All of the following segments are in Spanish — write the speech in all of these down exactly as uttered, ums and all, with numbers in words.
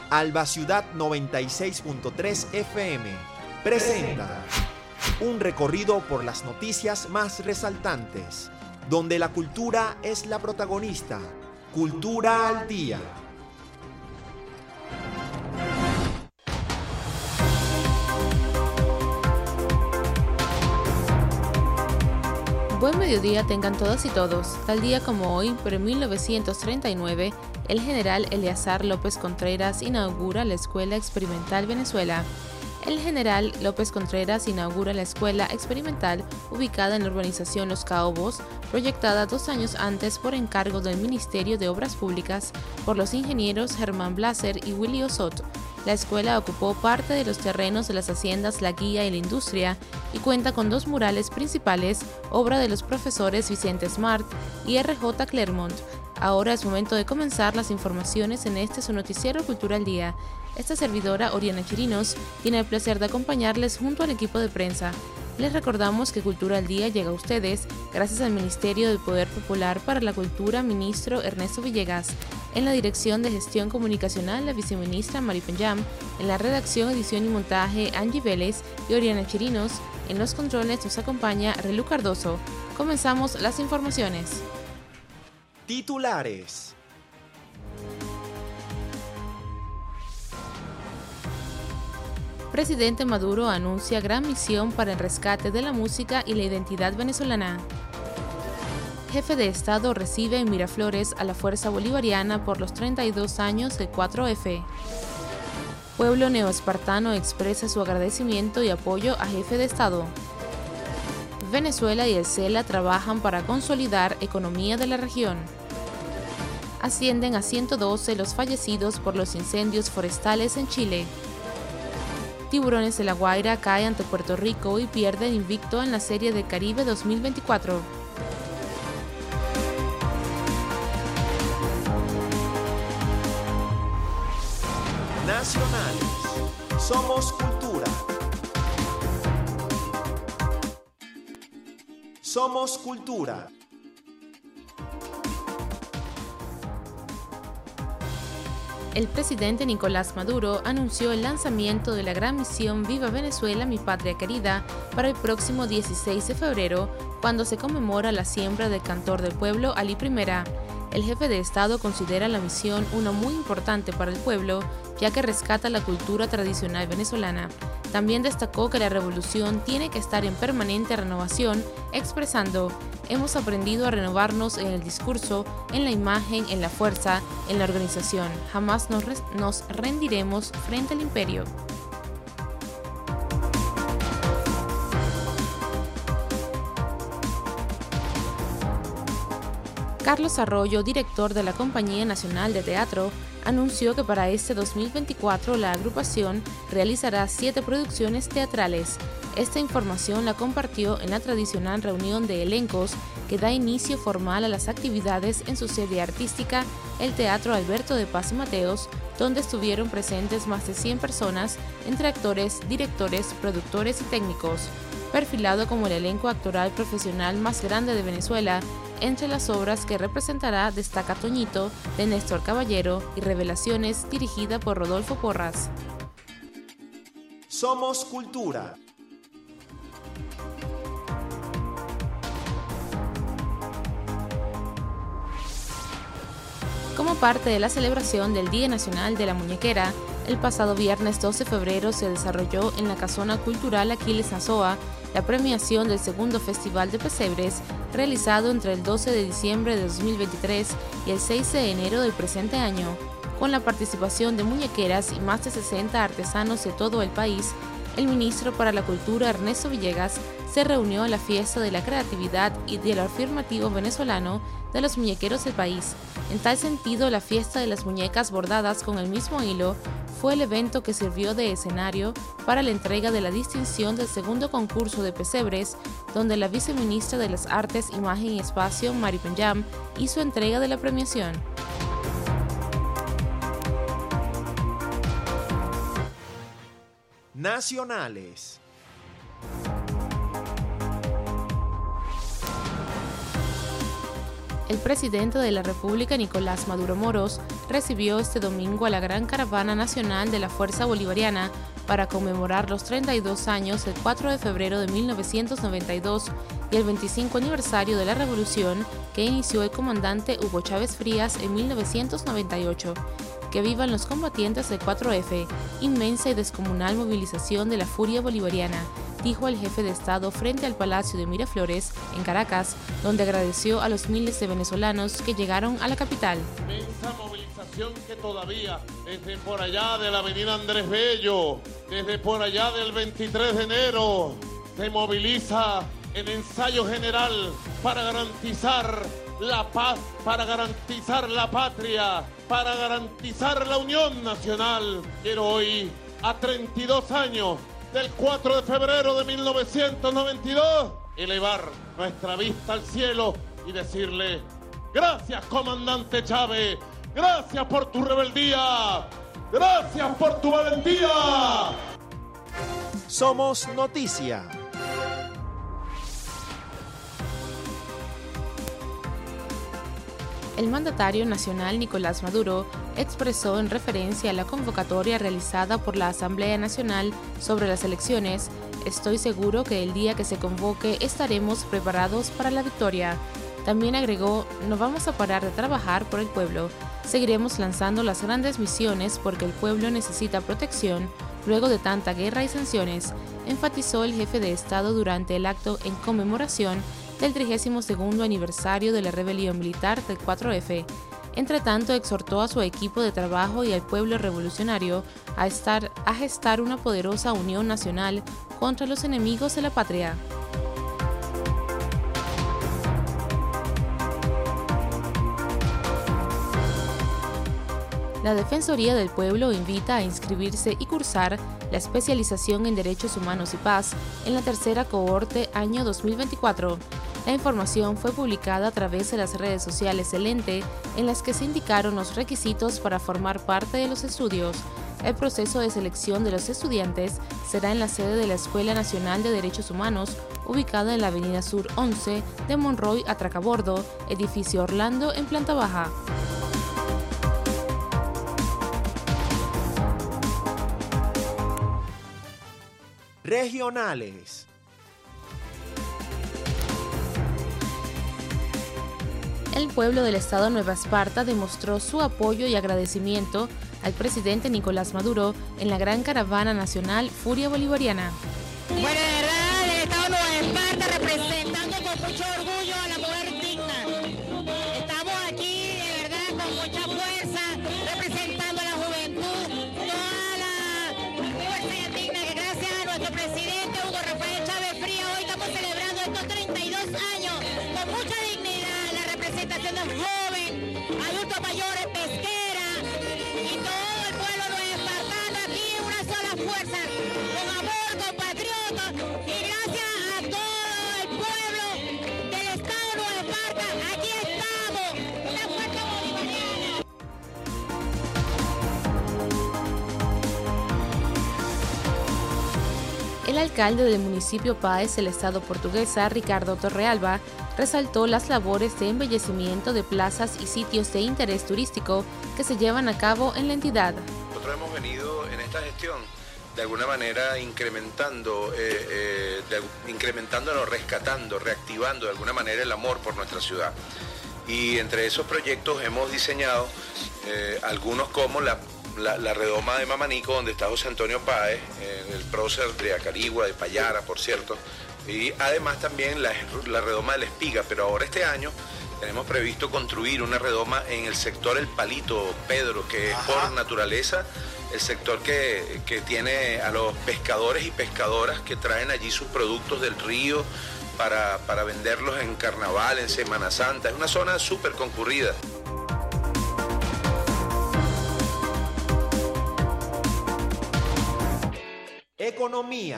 Alba Ciudad noventa y seis punto tres F M presenta un recorrido por las noticias más resaltantes, donde la cultura es la protagonista. Cultura al día. Buen mediodía tengan todas y todos. Tal día como hoy, pero en mil novecientos treinta y nueve, el general Eleazar López Contreras inaugura la Escuela Experimental Venezuela. El general López Contreras inaugura la Escuela Experimental ubicada en la urbanización Los Caobos, proyectada dos años antes por encargo del Ministerio de Obras Públicas por los ingenieros Germán Blaser y Willy Osot. La escuela ocupó parte de los terrenos de las haciendas La Guía y La Industria y cuenta con dos murales principales, obra de los profesores Vicente Smart y R J Clermont. Ahora es momento de comenzar las informaciones en este su noticiero Cultura al Día. Esta servidora, Oriana Chirinos, tiene el placer de acompañarles junto al equipo de prensa. Les recordamos que Cultura al Día llega a ustedes gracias al Ministerio del Poder Popular para la Cultura, ministro Ernesto Villegas. En la Dirección de Gestión Comunicacional, la viceministra Mari Penyam. En la redacción, edición y montaje, Angie Vélez y Oriana Chirinos. En los controles nos acompaña Relu Cardoso. Comenzamos las informaciones. Titulares. Presidente Maduro anuncia gran misión para el rescate de la música y la identidad venezolana. Jefe de Estado recibe en Miraflores a la Fuerza Bolivariana por los treinta y dos años de cuatro F. Pueblo neoespartano expresa su agradecimiento y apoyo a Jefe de Estado. Venezuela y el CELA trabajan para consolidar economía de la región. Ascienden a ciento doce los fallecidos por los incendios forestales en Chile. Tiburones de La Guaira cae ante Puerto Rico y pierden invicto en la Serie de Caribe dos mil veinticuatro. Nacionales. Somos cultura. Somos cultura. El presidente Nicolás Maduro anunció el lanzamiento de la gran misión Viva Venezuela, mi patria querida, para el próximo dieciséis de febrero, cuando se conmemora la siembra del cantor del pueblo, Alí Primera. El jefe de Estado considera la misión una muy importante para el pueblo, ya que rescata la cultura tradicional venezolana. También destacó que la revolución tiene que estar en permanente renovación, expresando: hemos aprendido a renovarnos en el discurso, en la imagen, en la fuerza, en la organización. Jamás nos, res- nos rendiremos frente al imperio. Carlos Arroyo, director de la Compañía Nacional de Teatro, anunció que para este dos mil veinticuatro la agrupación realizará siete producciones teatrales. Esta información la compartió en la tradicional reunión de elencos que da inicio formal a las actividades en su sede artística, el Teatro Alberto de Paz y Mateos, donde estuvieron presentes más de cien personas, entre actores, directores, productores y técnicos. Perfilado como el elenco actoral profesional más grande de Venezuela, entre las obras que representará destaca Toñito, de Néstor Caballero, y Revelaciones, dirigida por Rodolfo Porras. Somos cultura. Como parte de la celebración del Día Nacional de la Muñequera, el pasado viernes doce de febrero se desarrolló en la Casona Cultural Aquiles Nazoa la premiación del segundo Festival de Pesebres, realizado entre el doce de diciembre de dos mil veintitrés y el seis de enero del presente año, con la participación de muñequeras y más de sesenta artesanos de todo el país. El ministro para la Cultura, Ernesto Villegas, se reunió en la fiesta de la creatividad y de lo afirmativo venezolano de los muñequeros del país. En tal sentido, la fiesta de las muñecas bordadas con el mismo hilo fue el evento que sirvió de escenario para la entrega de la distinción del segundo concurso de pesebres, donde la viceministra de las Artes, Imagen y Espacio, Mari Penyam, hizo entrega de la premiación. Nacionales. El presidente de la República, Nicolás Maduro Moros, recibió este domingo a la Gran Caravana Nacional de la Fuerza Bolivariana para conmemorar los treinta y dos años del cuatro de febrero de mil novecientos noventa y dos y el veinticinco aniversario de la revolución que inició el comandante Hugo Chávez Frías en mil novecientos noventa y ocho. Que vivan los combatientes del cuatro efe, inmensa y descomunal movilización de la furia bolivariana, dijo el jefe de Estado frente al Palacio de Miraflores, en Caracas, donde agradeció a los miles de venezolanos que llegaron a la capital. Inmensa movilización que todavía, desde por allá de la avenida Andrés Bello, desde por allá del veintitrés de enero, se moviliza en ensayo general para garantizar la paz, para garantizar la patria, para garantizar la unión nacional. Quiero hoy, a treinta y dos años del cuatro de febrero de mil novecientos noventa y dos, elevar nuestra vista al cielo y decirle: gracias, comandante Chávez, gracias por tu rebeldía, gracias por tu valentía. Somos noticia. El mandatario nacional Nicolás Maduro expresó en referencia a la convocatoria realizada por la Asamblea Nacional sobre las elecciones: estoy seguro que el día que se convoque estaremos preparados para la victoria. También agregó: no vamos a parar de trabajar por el pueblo, seguiremos lanzando las grandes misiones porque el pueblo necesita protección luego de tanta guerra y sanciones, enfatizó el jefe de Estado durante el acto en conmemoración del trigésimo segundo aniversario de la rebelión militar del cuatro efe. Entre tanto, exhortó a su equipo de trabajo y al pueblo revolucionario a, estar, a gestar una poderosa unión nacional contra los enemigos de la patria. La Defensoría del Pueblo invita a inscribirse y cursar la especialización en Derechos Humanos y Paz en la tercera cohorte año dos mil veinticuatro. La información fue publicada a través de las redes sociales del ente, en las que se indicaron los requisitos para formar parte de los estudios. El proceso de selección de los estudiantes será en la sede de la Escuela Nacional de Derechos Humanos, ubicada en la Avenida Sur once de Monroy a Tracabordo, edificio Orlando, en planta baja. Regionales. El pueblo del estado Nueva Esparta demostró su apoyo y agradecimiento al presidente Nicolás Maduro en la Gran Caravana Nacional Furia Bolivariana. Bueno, de verdad, el estado Nueva Esparta representando con mucho orgullo a la mujer digna. Estamos aquí, de verdad, con mucha fuerza, representando a la juventud, toda la fuerza digna que gracias a nuestro presidente Hugo Rafael Chávez Frías hoy estamos celebrando estos treinta y dos años con mucha dignidad. Representación del joven, adultos mayores, pesquera y todo el pueblo nuevaespartano aquí en una sola fuerza, con amor, con patriotas, y gracias a todo el pueblo del estado de Nueva Esparta, aquí estamos, la fuerza bolivariana. El alcalde del municipio Páez, el estado portuguesa, Ricardo Torrealba, resaltó las labores de embellecimiento de plazas y sitios de interés turístico que se llevan a cabo en la entidad. Nosotros hemos venido en esta gestión de alguna manera incrementando, eh, eh, de, incrementándolo, rescatando, reactivando de alguna manera el amor por nuestra ciudad. Y entre esos proyectos hemos diseñado eh, algunos como la, la, la redoma de Mamanico, donde está José Antonio Páez, eh, el prócer de Acarigua, de Payara, por cierto, y además también la, la redoma de La Espiga, pero ahora este año tenemos previsto construir una redoma en el sector El Palito, Pedro, que es por naturaleza el sector que, que tiene a los pescadores y pescadoras que traen allí sus productos del río para, para venderlos en Carnaval, en Semana Santa. Es una zona súper concurrida. Economía.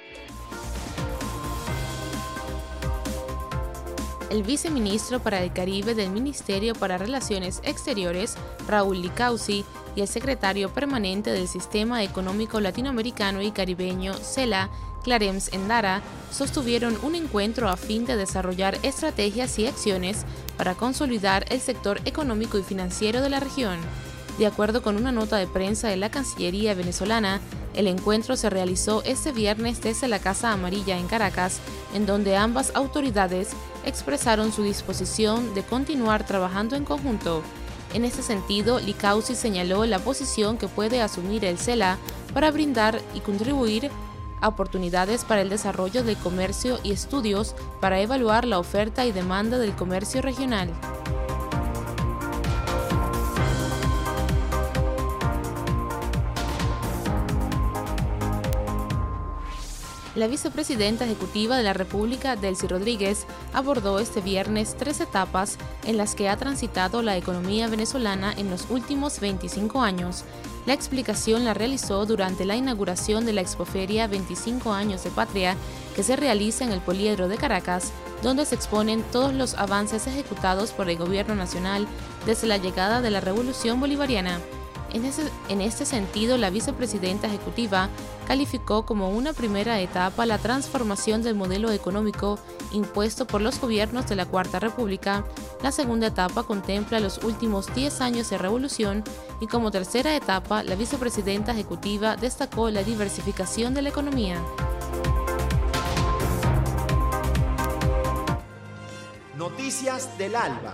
El viceministro para el Caribe del Ministerio para Relaciones Exteriores, Raúl Licausi, y el secretario permanente del Sistema Económico Latinoamericano y Caribeño, CELA, Clarence Endara, sostuvieron un encuentro a fin de desarrollar estrategias y acciones para consolidar el sector económico y financiero de la región. De acuerdo con una nota de prensa de la Cancillería venezolana, el encuentro se realizó este viernes desde la Casa Amarilla en Caracas, en donde ambas autoridades expresaron su disposición de continuar trabajando en conjunto. En este sentido, Licausi señaló la posición que puede asumir el CELA para brindar y contribuir a oportunidades para el desarrollo del comercio y estudios para evaluar la oferta y demanda del comercio regional. La vicepresidenta ejecutiva de la República, Delcy Rodríguez, abordó este viernes tres etapas en las que ha transitado la economía venezolana en los últimos veinticinco años. La explicación la realizó durante la inauguración de la Expoferia veinticinco años de Patria, que se realiza en el Poliedro de Caracas, donde se exponen todos los avances ejecutados por el Gobierno Nacional desde la llegada de la Revolución Bolivariana. En, ese, en este sentido, la vicepresidenta ejecutiva calificó como una primera etapa la transformación del modelo económico impuesto por los gobiernos de la Cuarta República. La segunda etapa contempla los últimos diez años de revolución y como tercera etapa, la vicepresidenta ejecutiva destacó la diversificación de la economía. Noticias del Alba.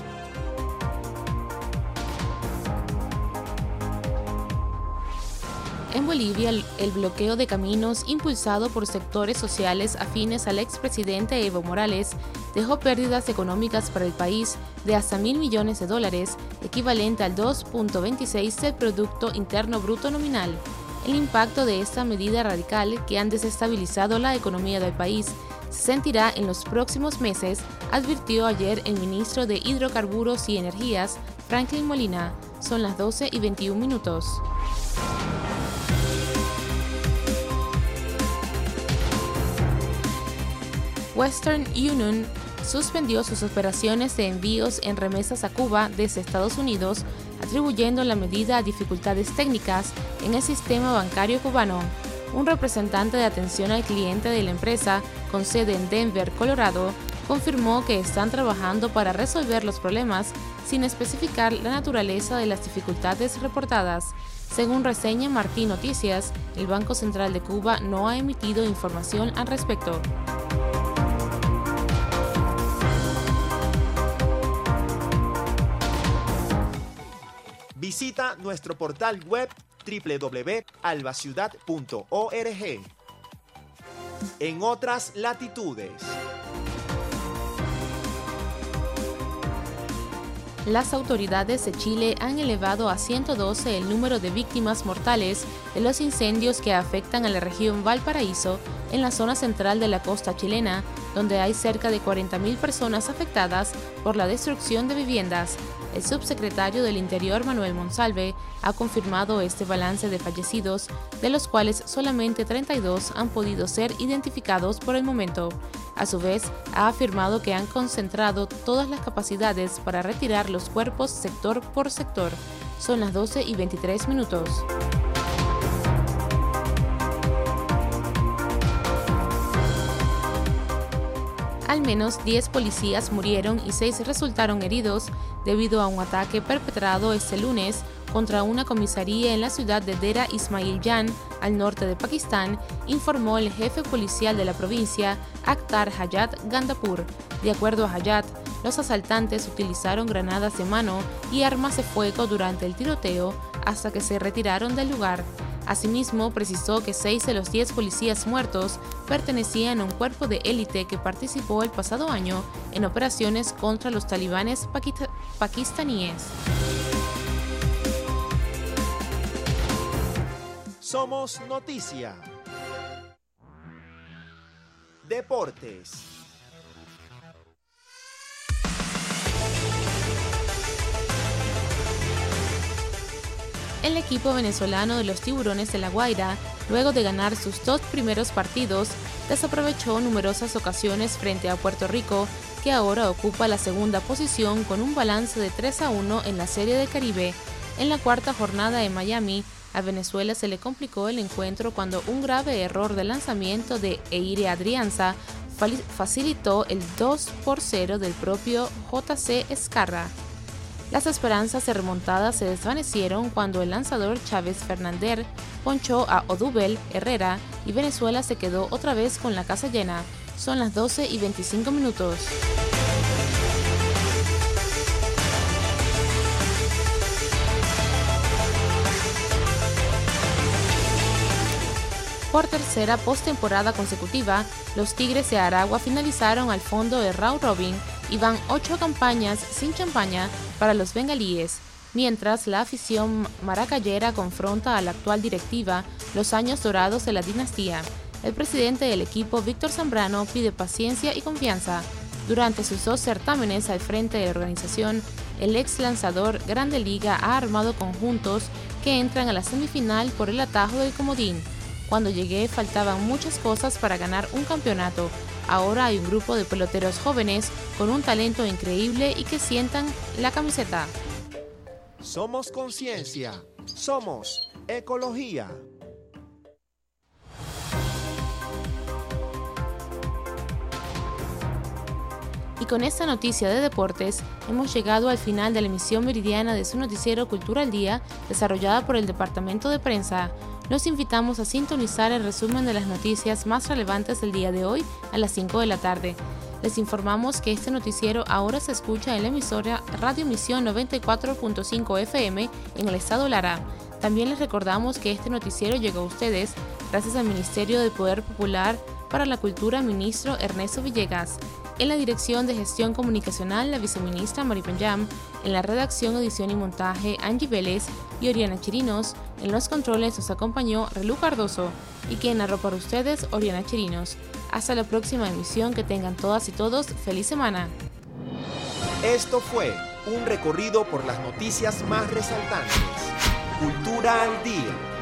En Bolivia, el bloqueo de caminos impulsado por sectores sociales afines al expresidente Evo Morales dejó pérdidas económicas para el país de hasta mil millones de dólares, equivalente al dos punto veintiséis del Producto Interno Bruto nominal. El impacto de esta medida radical, que han desestabilizado la economía del país, se sentirá en los próximos meses, advirtió ayer el ministro de Hidrocarburos y Energías, Franklin Molina. Son las doce y veintiún minutos. Western Union suspendió sus operaciones de envíos en remesas a Cuba desde Estados Unidos, atribuyendo la medida a dificultades técnicas en el sistema bancario cubano. Un representante de atención al cliente de la empresa, con sede en Denver, Colorado, confirmó que están trabajando para resolver los problemas sin especificar la naturaleza de las dificultades reportadas. Según reseña Martín Noticias, el Banco Central de Cuba no ha emitido información al respecto. Visita nuestro portal web doble u doble u doble u punto albaciudad punto org. En otras latitudes. Las autoridades de Chile han elevado a ciento doce el número de víctimas mortales de los incendios que afectan a la región Valparaíso, en la zona central de la costa chilena, donde hay cerca de cuarenta mil personas afectadas por la destrucción de viviendas. El subsecretario del Interior, Manuel Monsalve, ha confirmado este balance de fallecidos, de los cuales solamente treinta y dos han podido ser identificados por el momento. A su vez, ha afirmado que han concentrado todas las capacidades para retirar los cuerpos sector por sector. Son las doce y veintitrés minutos. Al menos diez policías murieron y seis resultaron heridos debido a un ataque perpetrado este lunes contra una comisaría en la ciudad de Dera Ismail Jan, al norte de Pakistán, informó el jefe policial de la provincia, Akhtar Hayat Gandapur. De acuerdo a Hayat, los asaltantes utilizaron granadas de mano y armas de fuego durante el tiroteo hasta que se retiraron del lugar. Asimismo, precisó que seis de los diez policías muertos pertenecían a un cuerpo de élite que participó el pasado año en operaciones contra los talibanes paquita- pakistaníes. Somos Noticia. Deportes. El equipo venezolano de los Tiburones de La Guaira, luego de ganar sus dos primeros partidos, desaprovechó numerosas ocasiones frente a Puerto Rico, que ahora ocupa la segunda posición con un balance de tres a uno en la Serie del Caribe. En la cuarta jornada en Miami, a Venezuela se le complicó el encuentro cuando un grave error de lanzamiento de Eire Adrianza facilitó el dos por cero del propio J C Ezcarra. Las esperanzas de remontada se desvanecieron cuando el lanzador Chávez Fernández ponchó a Odubel Herrera y Venezuela se quedó otra vez con la casa llena. Son las doce y veinticinco minutos. Por tercera postemporada consecutiva, los Tigres de Aragua finalizaron al fondo de round robin y van ocho campañas sin champaña para los bengalíes, mientras la afición maracayera confronta a la actual directiva, los años dorados de la dinastía. El presidente del equipo, Víctor Zambrano, pide paciencia y confianza. Durante sus dos certámenes al frente de la organización, el ex lanzador Grande Liga ha armado conjuntos que entran a la semifinal por el atajo del comodín. Cuando llegué faltaban muchas cosas para ganar un campeonato. Ahora hay un grupo de peloteros jóvenes con un talento increíble y que sientan la camiseta. Somos conciencia, somos ecología. Y con esta noticia de deportes, hemos llegado al final de la emisión meridiana de su noticiero Cultura al Día, desarrollada por el Departamento de Prensa. Los invitamos a sintonizar el resumen de las noticias más relevantes del día de hoy a las cinco de la tarde. Les informamos que este noticiero ahora se escucha en la emisora Radio Misión noventa y cuatro punto cinco F M en el estado Lara. También les recordamos que este noticiero llegó a ustedes gracias al Ministerio del Poder Popular para la Cultura, ministro Ernesto Villegas. En la dirección de gestión comunicacional, la viceministra Mari Penyam. En la redacción, edición y montaje, Angie Vélez y Oriana Chirinos. En los controles nos acompañó Relú Cardoso. Y quien narró para ustedes, Oriana Chirinos. Hasta la próxima emisión, que tengan todas y todos feliz semana. Esto fue un recorrido por las noticias más resaltantes. Cultura al Día.